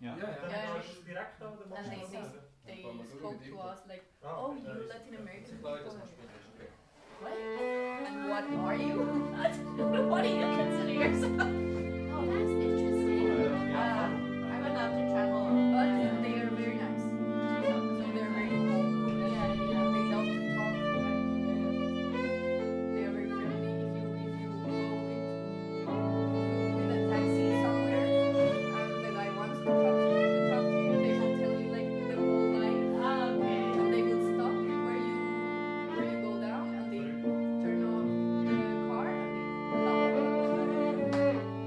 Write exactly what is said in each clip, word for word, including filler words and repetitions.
Ja. Ja, ja. Dann Ja, ja. kannst du es direkt an der And they, Maschine they, sagen. they Wollen wir schauen, spoke wie to die- us like, Ah, oh, da you ist- Latin American Klar, das people. machst du nicht, okay. What? And what are you? What do you consider yourself? Oh, that's interesting. Ja, I would love to travel. But they are very nice. So they're very cool. Yeah, yeah. They love to talk. And, uh, they are very friendly. If you if you go in, with a taxi somewhere and the guy wants to talk to you, to talk to you, they will tell you like the whole life. Ah, okay. And they will stop where you where you go down and they turn off the car and they love it.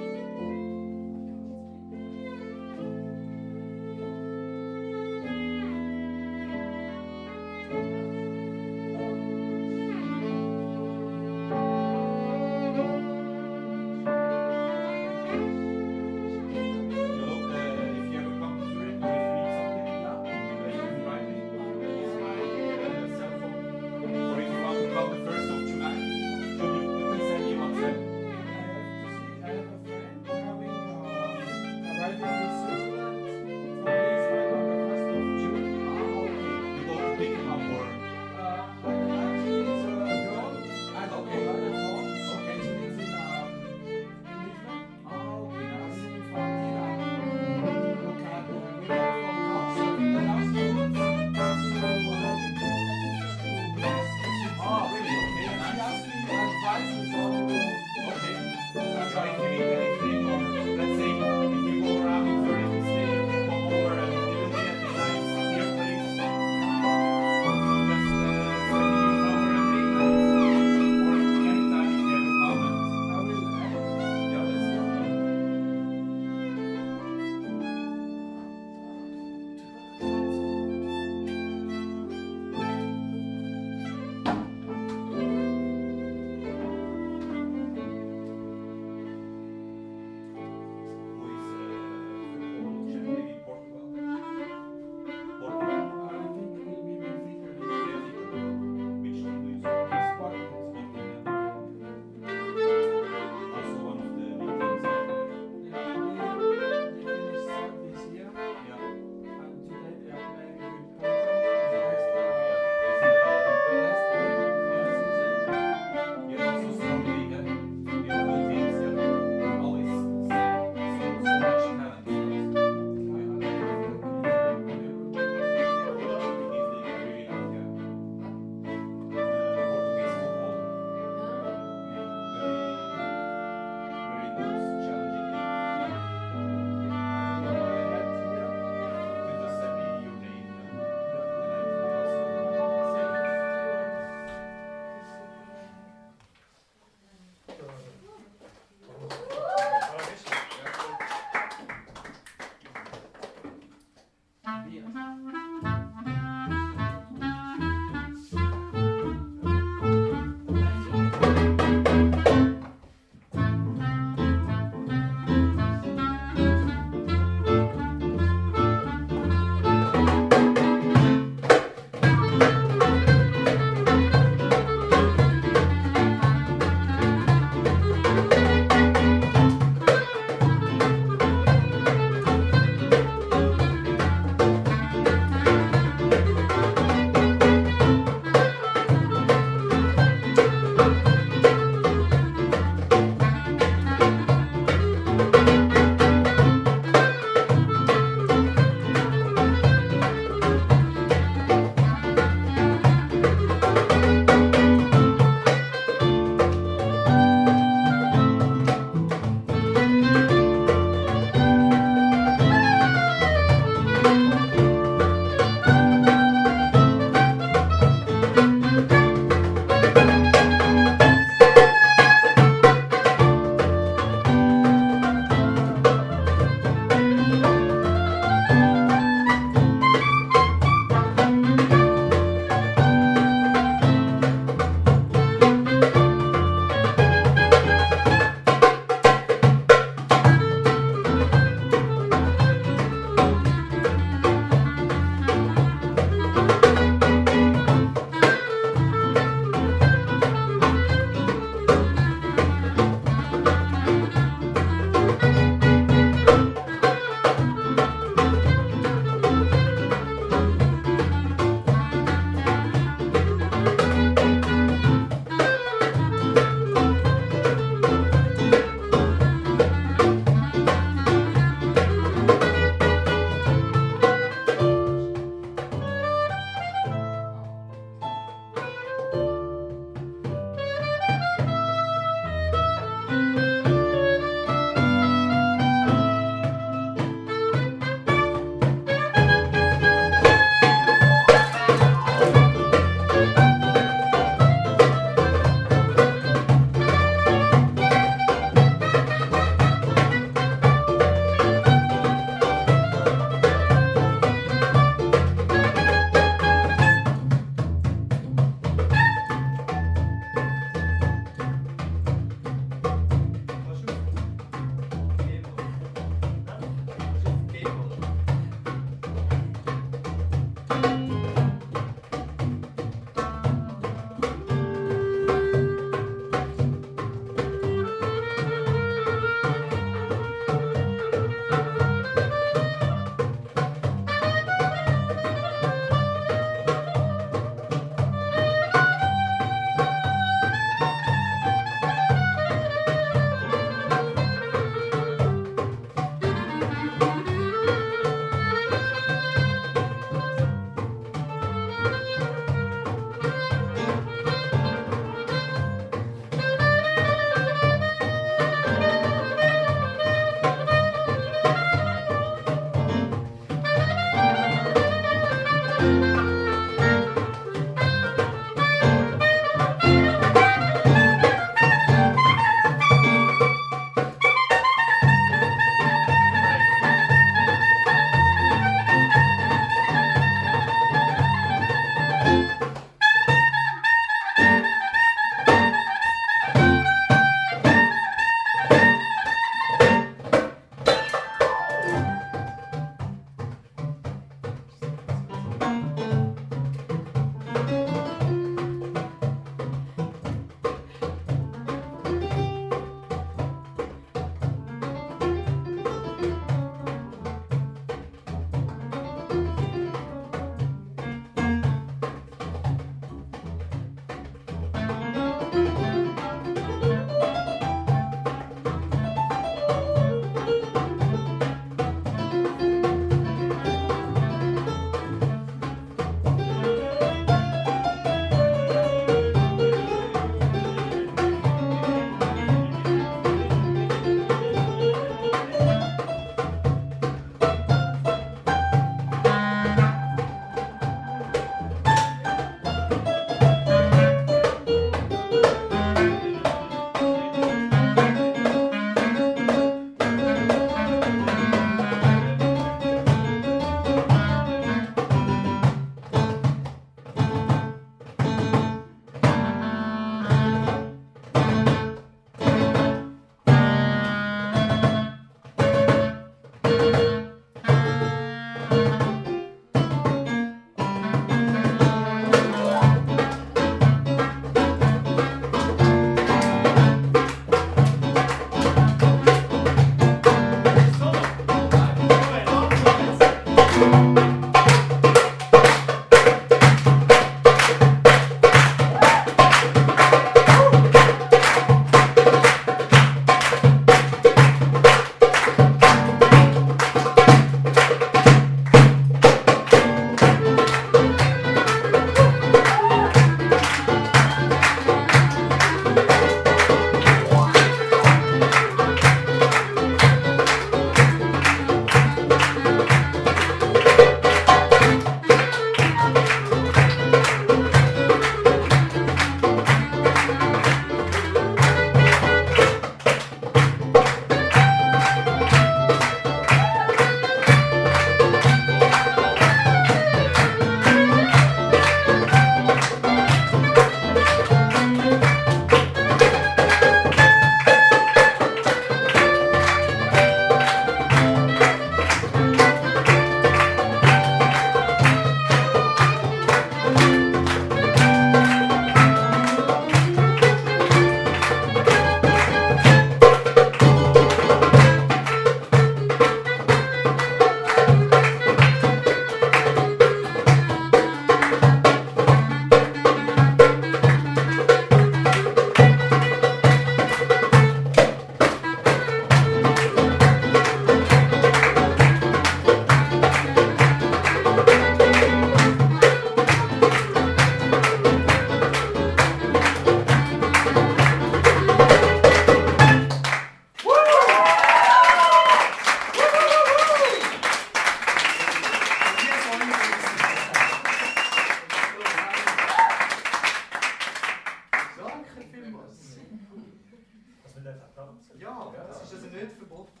also nicht verboten.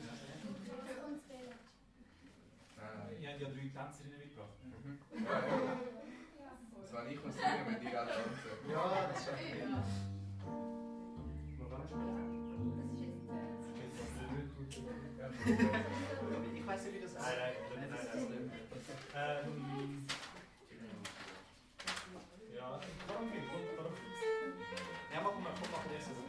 Nein, Ich habe ja drei Tänzerinnen mitgebracht. nein. Mhm. Ja, ja. Das war ich muss singen, wenn die alle tanzen. Ja, das ist schon. Ja. Ich weiß nicht, wie das ist. Nein, nein, das nein, ist nein. nicht. Ähm, ja, warum nicht? Warum nicht? Ja, machen wir, komm, machen wir erst das.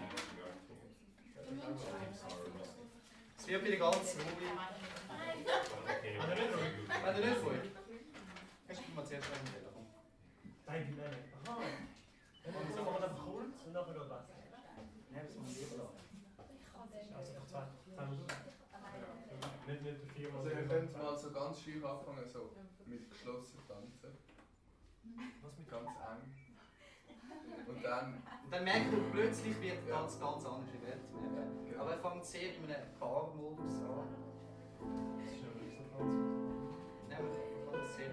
Es wird wieder ganz ruhig. Okay, aber nicht ruhig. Wenn du nicht ruhig. Kannst du mal zuerst einen Telefon? Nein, nein, nein. Aha. Und so machen wir einfach kurz und nachher noch was. Nein, das muss ich lieber lassen. Also noch zwei, zwei Minuten. Nicht, nicht vier Also ihr könnt mal so ganz schön anfangen, so mit geschlossen tanzen. Was mit Ganz eng. Und dann... Und dann merkt ihr plötzlich, wird Ja. ganz, ganz anders in der Welt. Genau. Aber er fängt sehr in einem Paarmodus an. Das ist ja wirklich so ganz. Nein, man kann das sehr.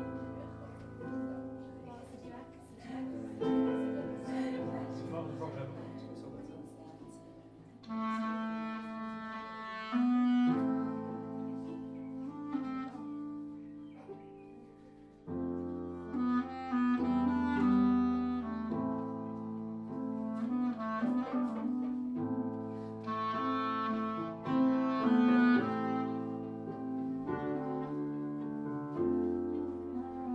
Ich frage mich einfach. So geht's. Thank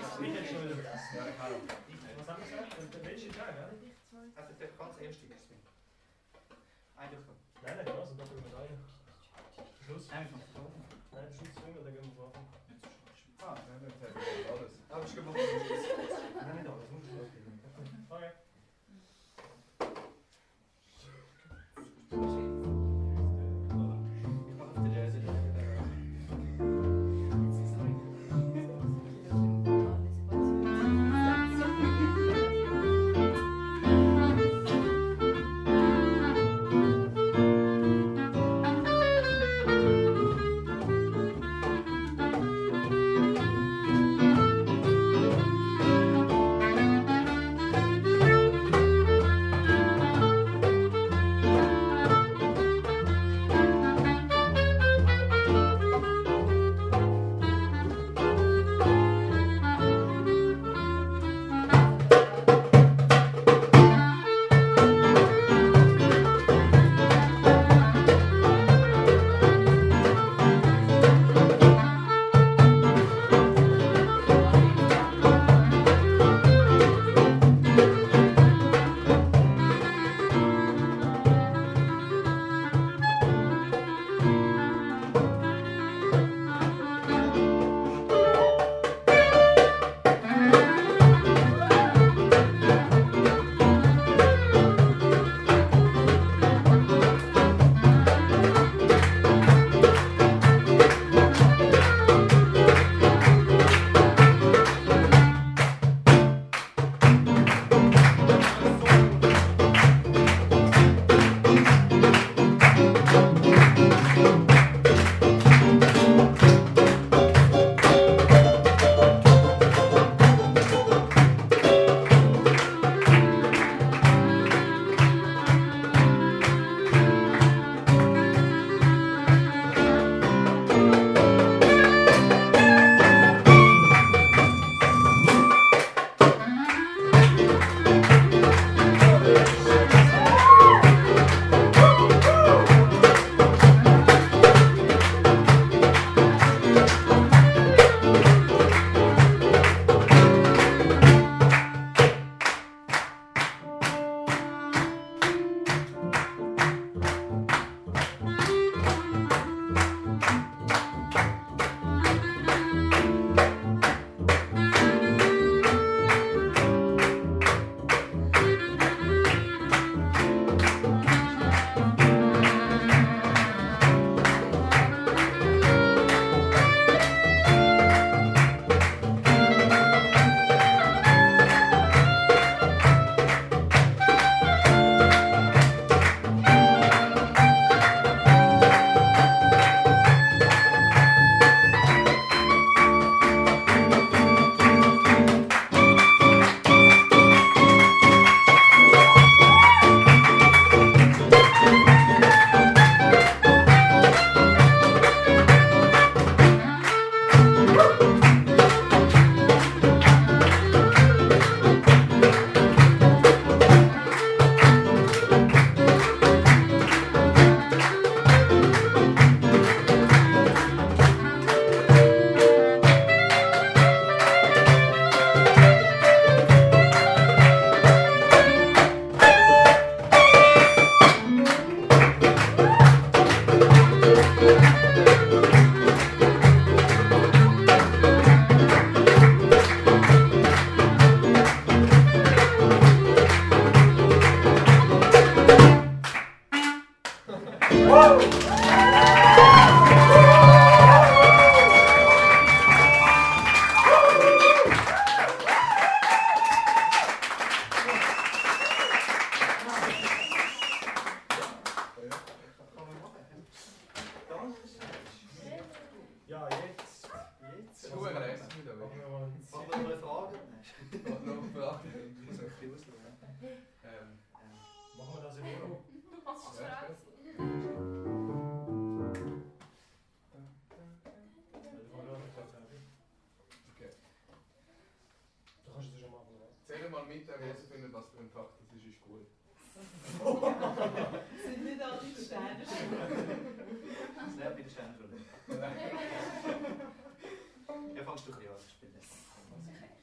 Ich hätte schon wieder vergessen. Ja, ich auch. Was haben wir gesagt? Der letzte Tag, ja? Also der ganz erste ist es. Eigentlich so. Nein, nein, also da können wir rein. Schluss. Nein, wir sind noch Nein, Schluss zwingen, dann gehen wir vor. Ah, Ja, jetzt haben wir alles. aber ich glaube, wir müssen Nein, nicht alles, muss ich okay. Ich mache auf der Reise. Sind nicht alle die Sterne schon? Sehr viele Sterne schon. Ja, fangst du ein bisschen an zu spielen.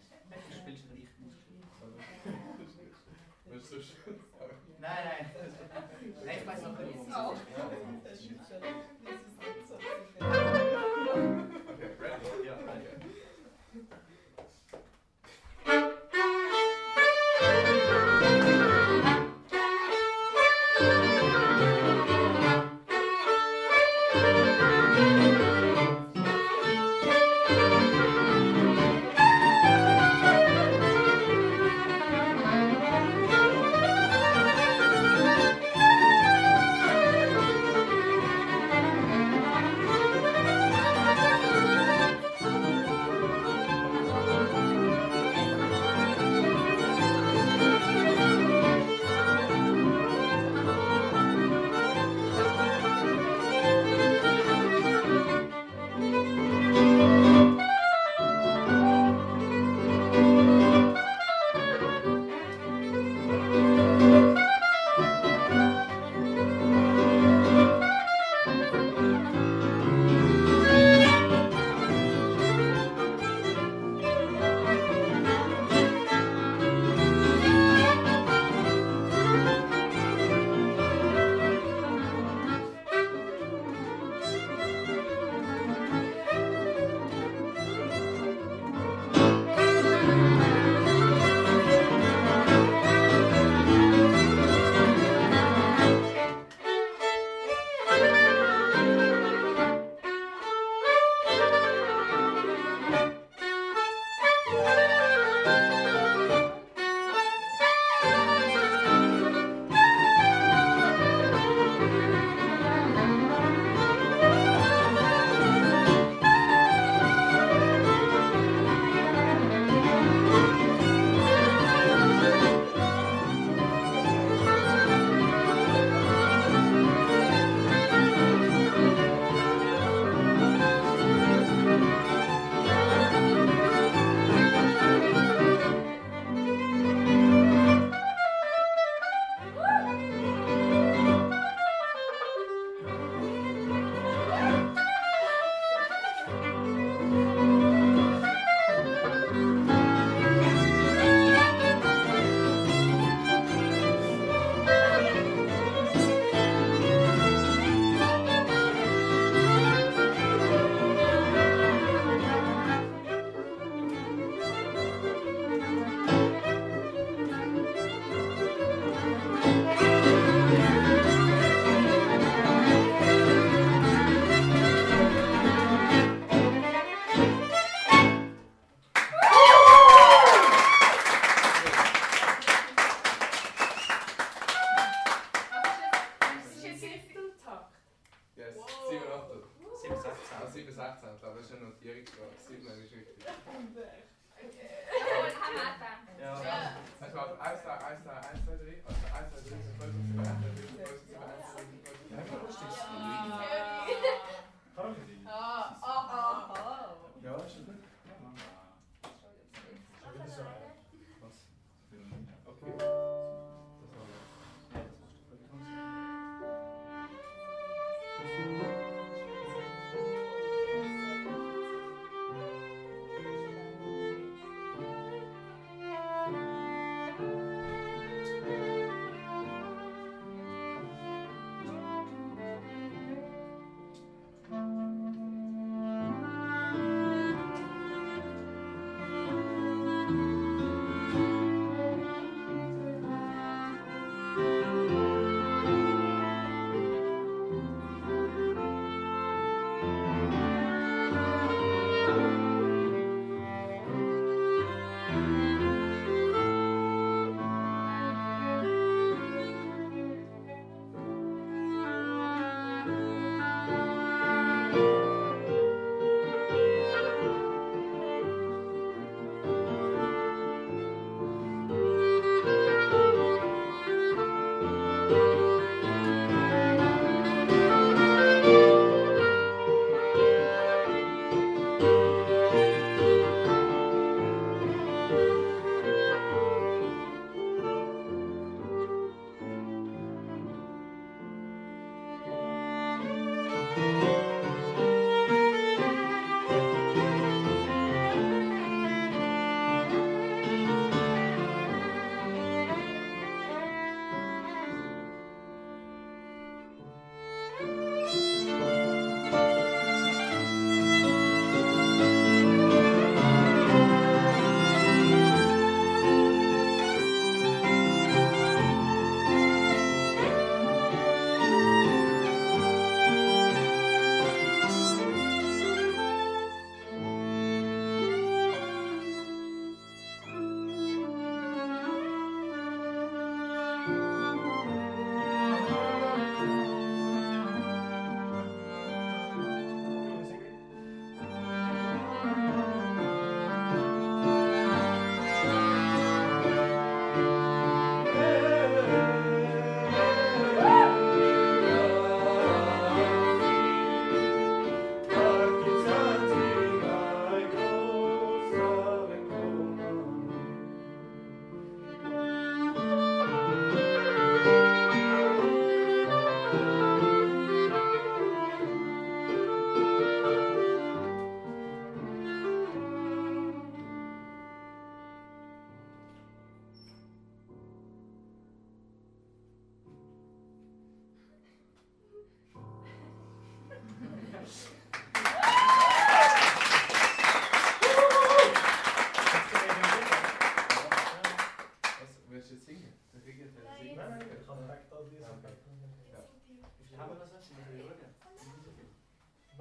sonst. Nein, nein. Nein, ich weiß noch nicht, wo wir Oh. sind. Das ist schon. Das ist nicht so. Okay, ready? Ja, Okay. Thank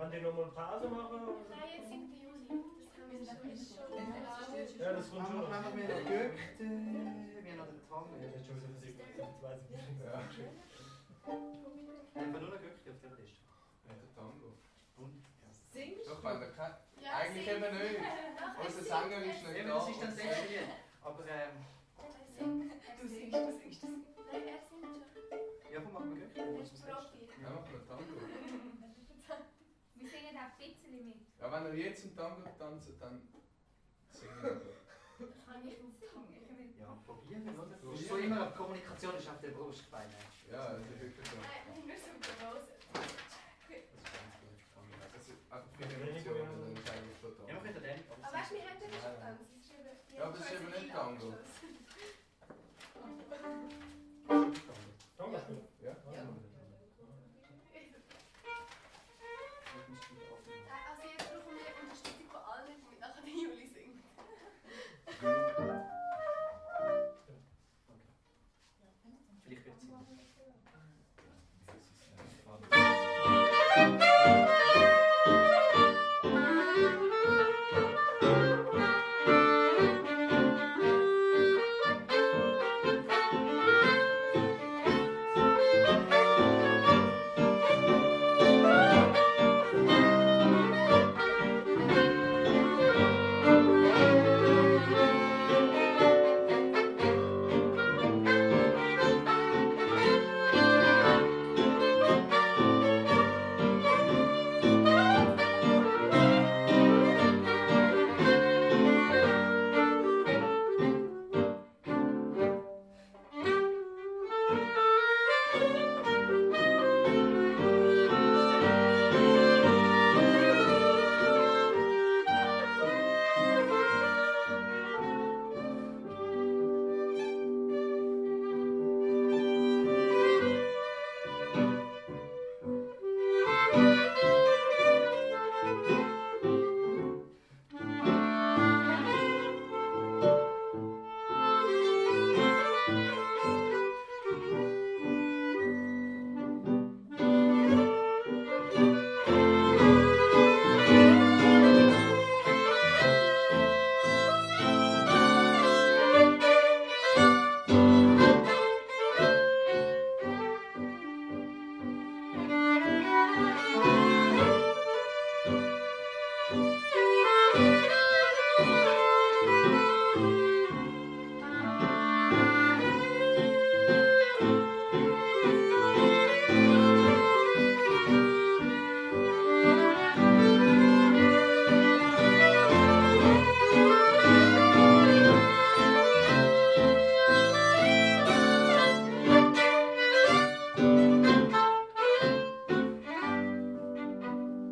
Wollt ihr nochmal Pause machen? Oder? Nein, jetzt singt der Juli. Das haben wir schon. schon. Ja, das kommt schon. Wenn wir wieder geübt, äh, wie noch den Tango. Ja, das ist schon wieder versichert. Jetzt weiß ich nicht. Ja. Einfach nur noch geübt auf der Liste. Ja, der Tango. Und? Ja. Singst Doch, wenn der kein... Ja, Eigentlich sing. eben nicht. Doch, Unser er Sänger singt, ist er nicht Eben, da. das ist dann das letzte Lied. Aber ähm, singt. Du singst, du singst, du singst. Nein, er singt schon. ja, komm, machen wir geübt. Er ist Profi. Ja, machen wir Tango. Wir singen auch ein bisschen mit. Ja, wenn er jetzt einen Tango tanzt, dann singen wir. Kann ich nicht. Ja, probieren, oder? Du bist so immer, die Kommunikation ist auf der Brustbeine. Ja, das ist wirklich so. Nein, nur so groß. Das ist ganz gut. Das ist einfach viele Emotionen, dann ist eigentlich total. Ja, wir können den. Aber weißt du, wir haben den schon getanzt. Das ist eben- Ja, aber das ist eben nicht Tango. Tango spielen? Ja? Ja. Also jetzt brauchen wir Unterstützung von allen, damit nachher der Juli singt. Vielleicht wird es sein.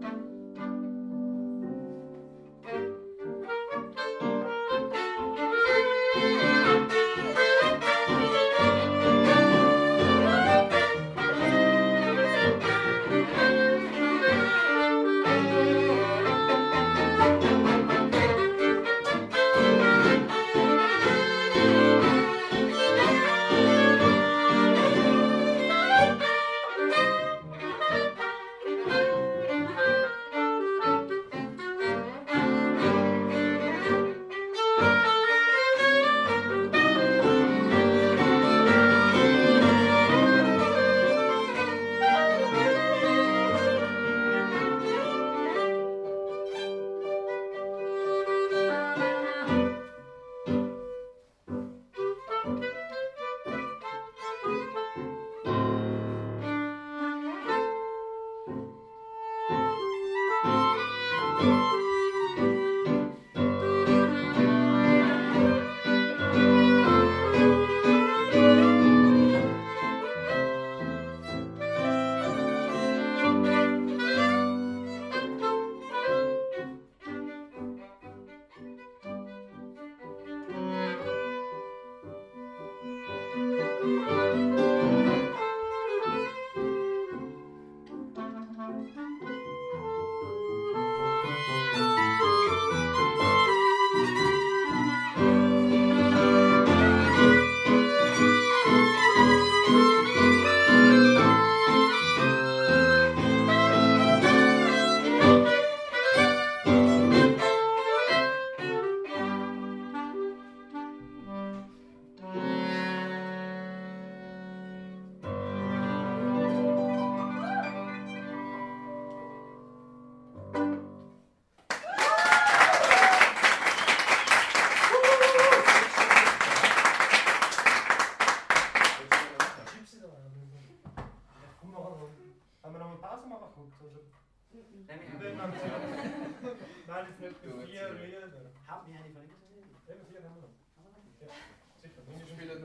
Thank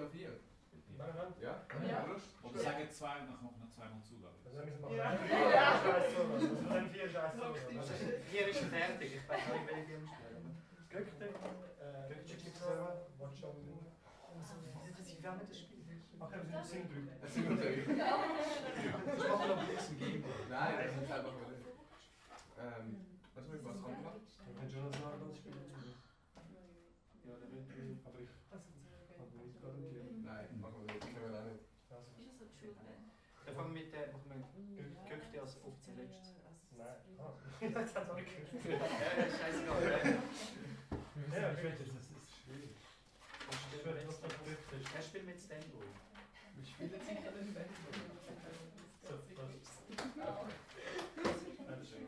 noch vier. Machen wir? Ja? Ja. Lust? Oder sagen zwei und dann kommt noch zweimal Zugabe. Also müssen wir Ja. machen. Ja, scheiß so. Also dann vier scheiß so. Hier ist fertig, ich weiß nicht, welche Film spielen. Gökte, äh, Gökte gibt's auch. Watch on. Ich will nicht das Spiel. Ach, wir sind drüber. Das sind wir drei. Das machen wir noch ein bisschen geben. Nein, das ist einfach wieder. Ähm, was soll ich was anmachen? Wir können schon noch ein spielen. Ja, der wird. Aber ich kann nicht garantieren. Nein, machen wir nicht. Können wir auch nicht. Also, Ist das so die Schule? Dann fangen wir mit der, machen wir Gökte als auf zuletzt. nein. Ah, jetzt hat es auch nicht gehört. Ja, scheißegal. Ja, ich weiß, das ist schwierig. Ich werde das noch Gökte. Er spielt mit Stanboy. Wir spielen jetzt nicht an den Band. So, das. Das ist schön.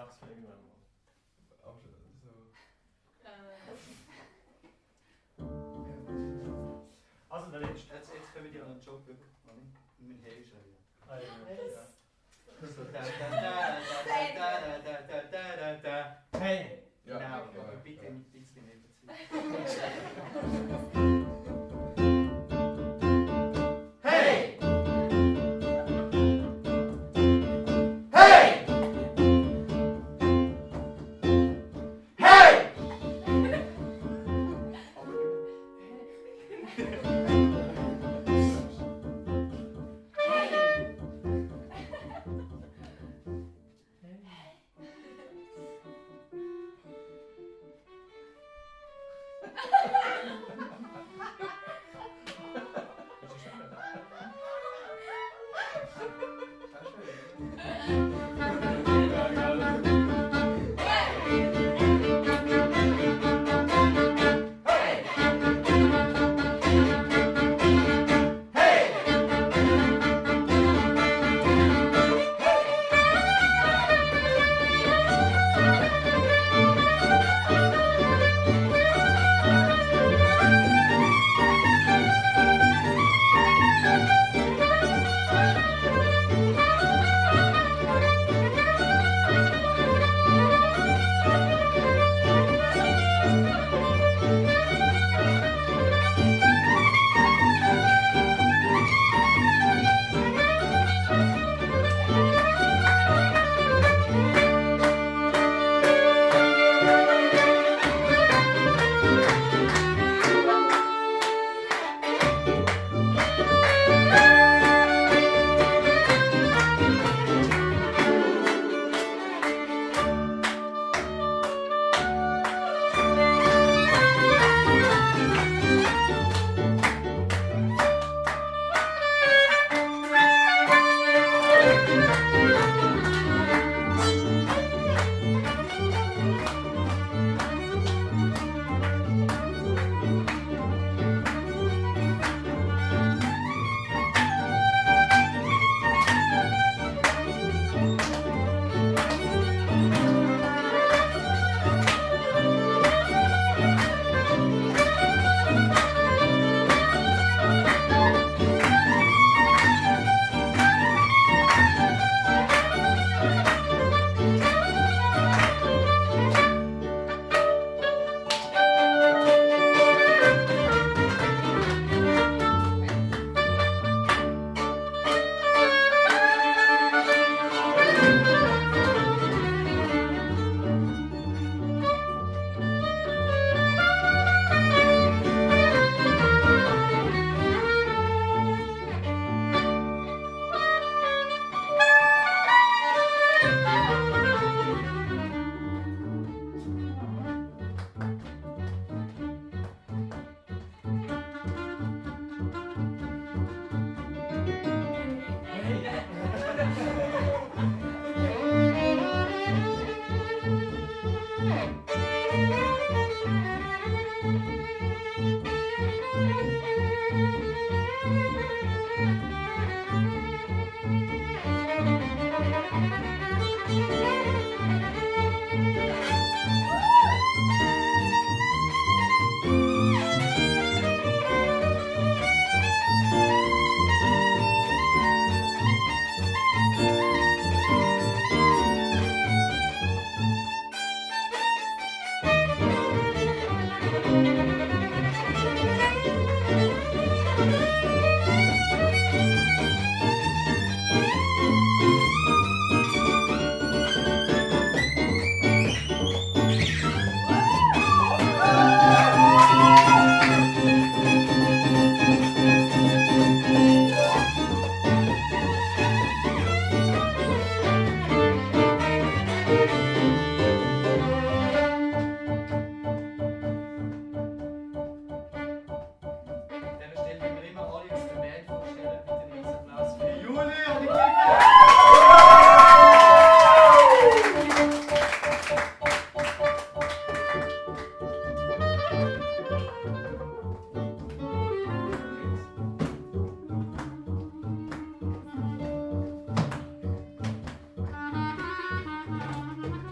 wachsen irgendwann mal. Aber so. Also der letzte. Jetzt, jetzt können wir dir einen Job über. Wir müssen Hey schreiben. Ah, ja. Ja. So da da da da da da da da da. Hey! Ja, Genau, ja, aber ja. bitte ein bisschen mehr dazu. Hey! Hey! Hey! Thank you.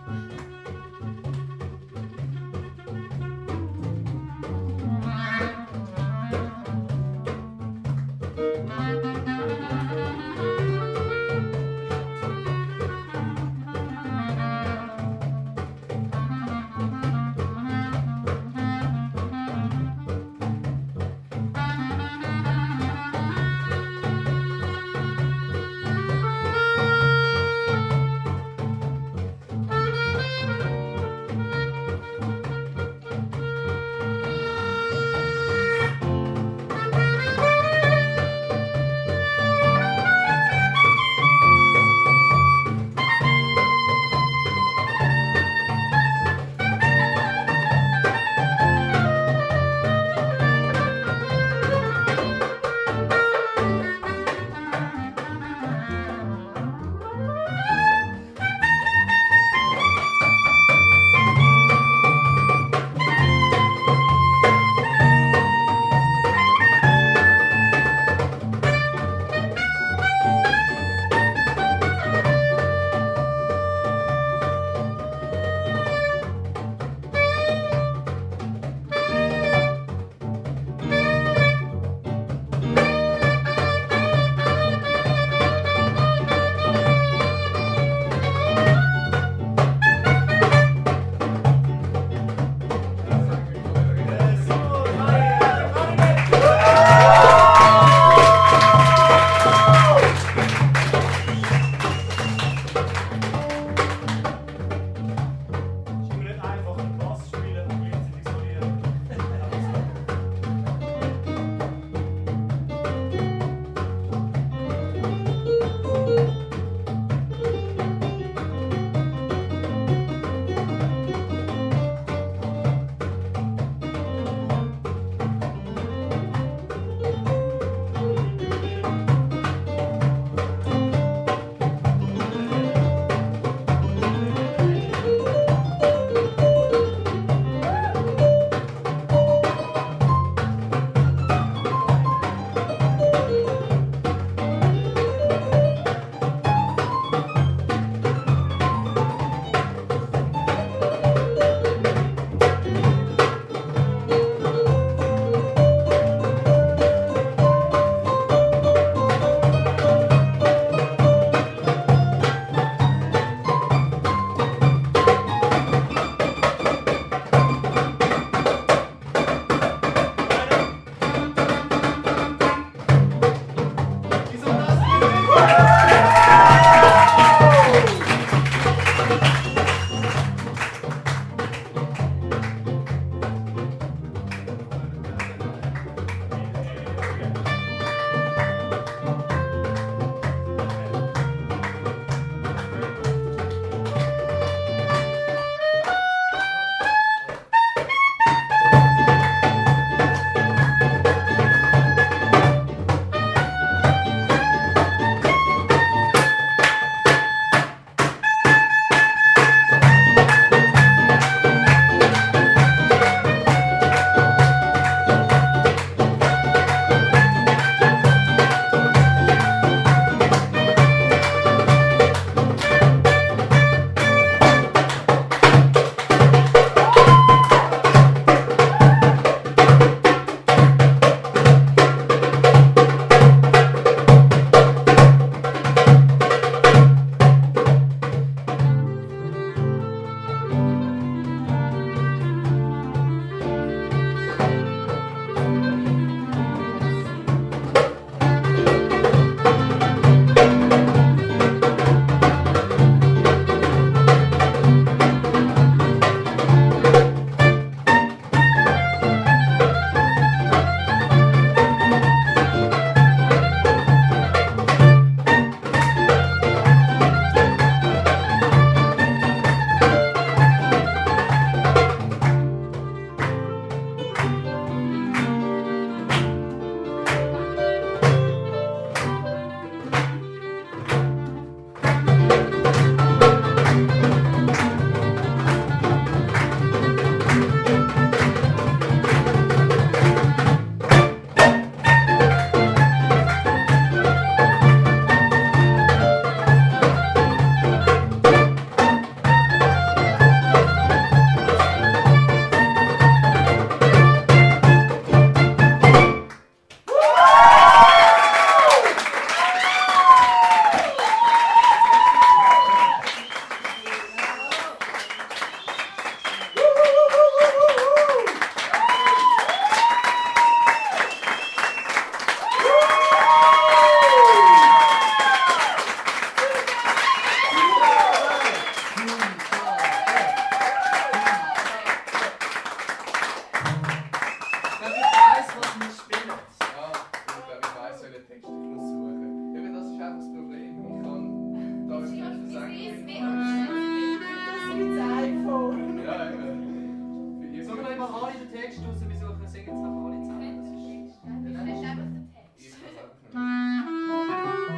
den Text raus, wir suchen, singen jetzt noch alle zusammen. Das ist... Ich lese einfach den Text. Ich kann es einfach nicht.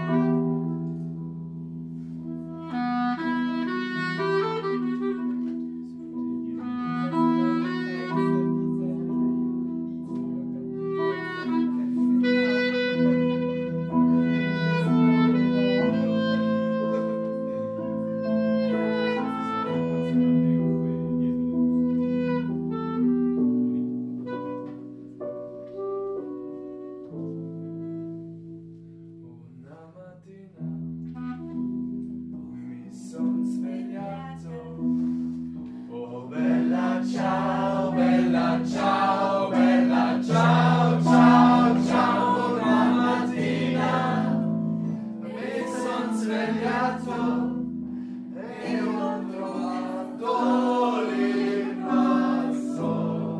Ciao, bella ciao, bella ciao, ciao, ciao, una mattina mi son svegliato e ho trovato l'invaso.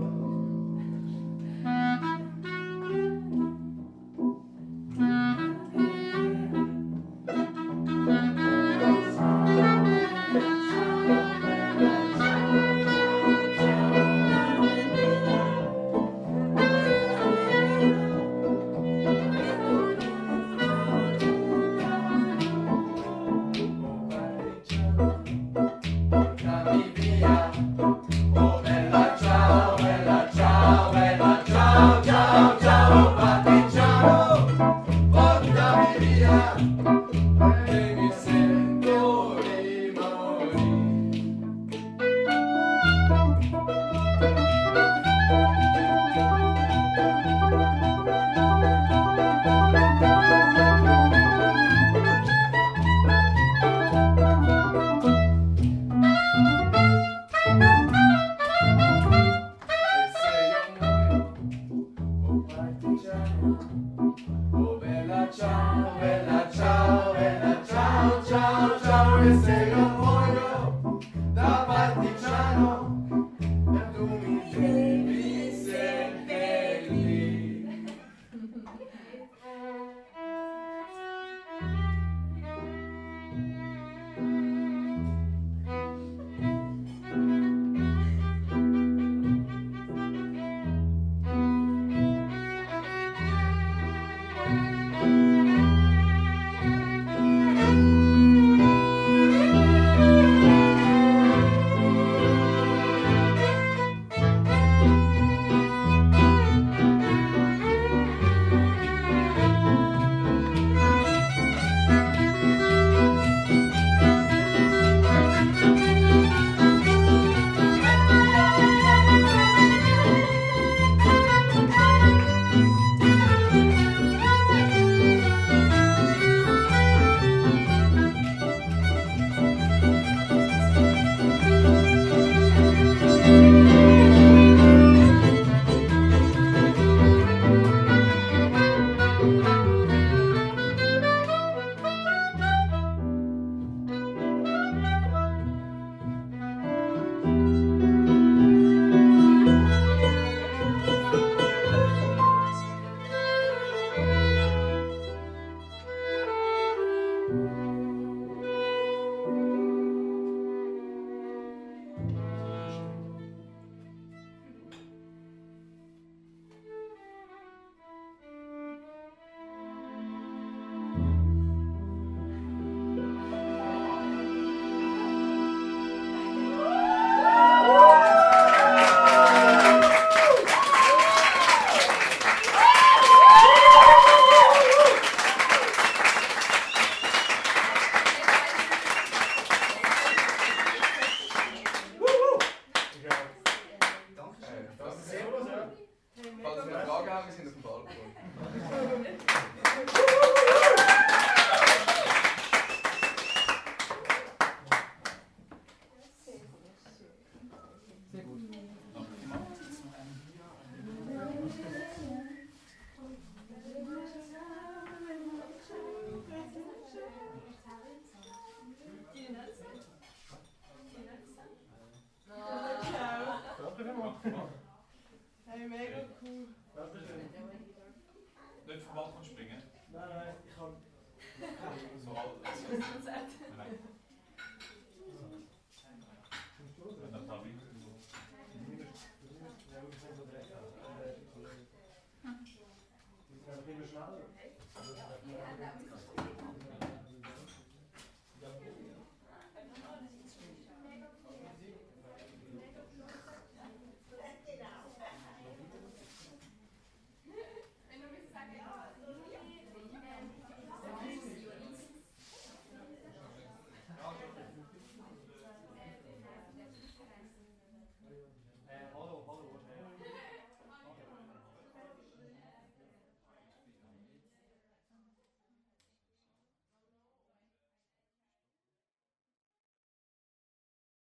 Oh bella ciao, bella ciao, bella ciao, ciao, ciao, e se io muoio da partigiano